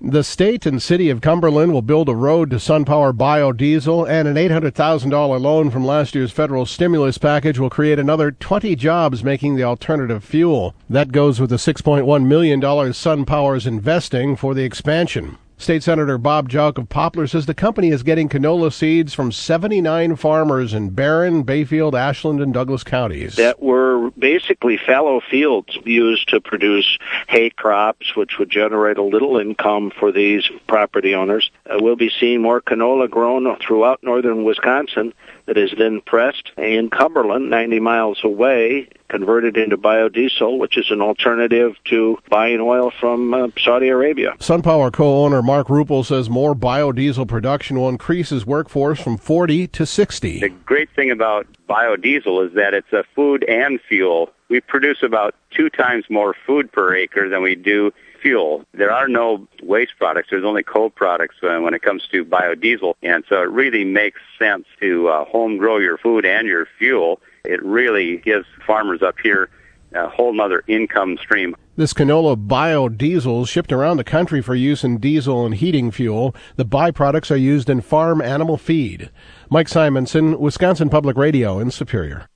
The state and city of Cumberland will build a road to SunPower biodiesel, and an $800,000 loan from last year's federal stimulus package will create another 20 jobs making the alternative fuel. That goes with the $6.1 million SunPower is investing for the expansion. State Senator Bob Jauch of Poplar says the company is getting canola seeds from 79 farmers in Barron, Bayfield, Ashland, and Douglas counties. That were basically fallow fields used to produce hay crops, which would generate a little income for these property owners. We'll be seeing more canola grown throughout northern Wisconsin that is then pressed in Cumberland, 90 miles away, converted into biodiesel, which is an alternative to buying oil from Saudi Arabia. SunPower co-owner Mark Ruppel says more biodiesel production will increase his workforce from 40 to 60. The great thing about biodiesel is that it's a food and fuel. We produce about 2 times more food per acre than we do fuel. There are no waste products. There's only co-products when it comes to biodiesel. And so it really makes sense to home grow your food and your fuel. It really gives farmers up here a whole nother income stream. This canola biodiesel is shipped around the country for use in diesel and heating fuel. The byproducts are used in farm animal feed. Mike Simonson, Wisconsin Public Radio in Superior.